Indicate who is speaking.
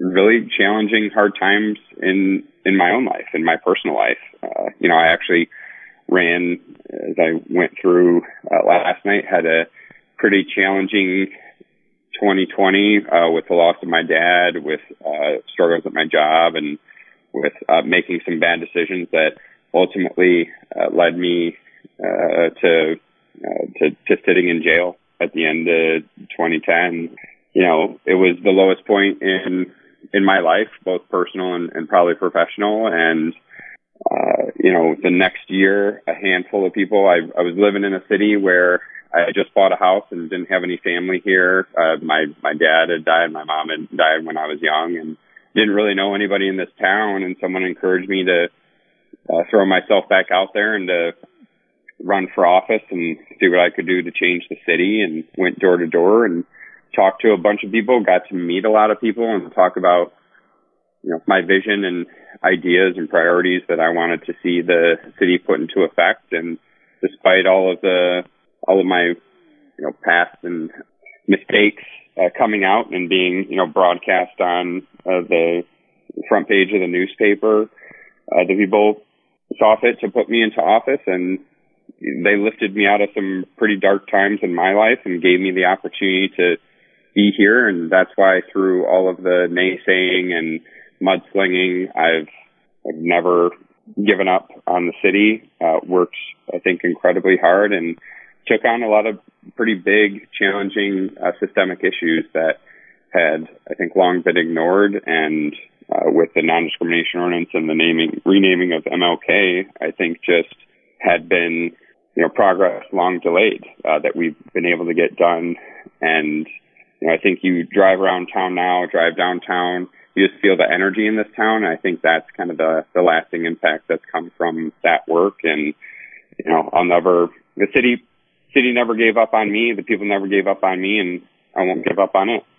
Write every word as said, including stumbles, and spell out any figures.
Speaker 1: really challenging, hard times in, in my own life, in my personal life. Uh, you know, I actually ran, as I went through uh, last night, had a pretty challenging twenty twenty uh, with the loss of my dad, with uh, struggles at my job, and with uh, making some bad decisions that ultimately uh, led me uh, to, uh, to to sitting in jail at the end of twenty ten. You know, it was the lowest point in in my life, both personal and, and probably professional. And uh, you know, the next year, a handful of people. I, I was living in a city where I had just bought a house and didn't have any family here. Uh, my my dad had died, my mom had died when I was young, and didn't really know anybody in this town. And someone encouraged me to uh, throw myself back out there and to run for office and see what I could do to change the city. And went door to door and talked to a bunch of people, got to meet a lot of people and talk about, you know, my vision and ideas and priorities that I wanted to see the city put into effect. And despite all of the, all of my, you know, past and mistakes uh, coming out and being, you know, broadcast on uh, the front page of the newspaper, uh, the people saw fit to put me into office, and they lifted me out of some pretty dark times in my life and gave me the opportunity to be here. And that's why through all of the naysaying and mudslinging, I've, I've never given up on the city, uh, worked, I think, incredibly hard and took on a lot of pretty big, challenging, uh, systemic issues that had, I think, long been ignored. And, uh, with the non-discrimination ordinance and the naming, renaming of M L K, I think just had been, you know, progress long delayed, uh, that we've been able to get done. And, you know, I think you drive around town now, drive downtown, you just feel the energy in this town. And I think that's kind of the, the lasting impact that's come from that work. And, you know, I'll never, the city, city never gave up on me. The people never gave up on me, and I won't give up on it.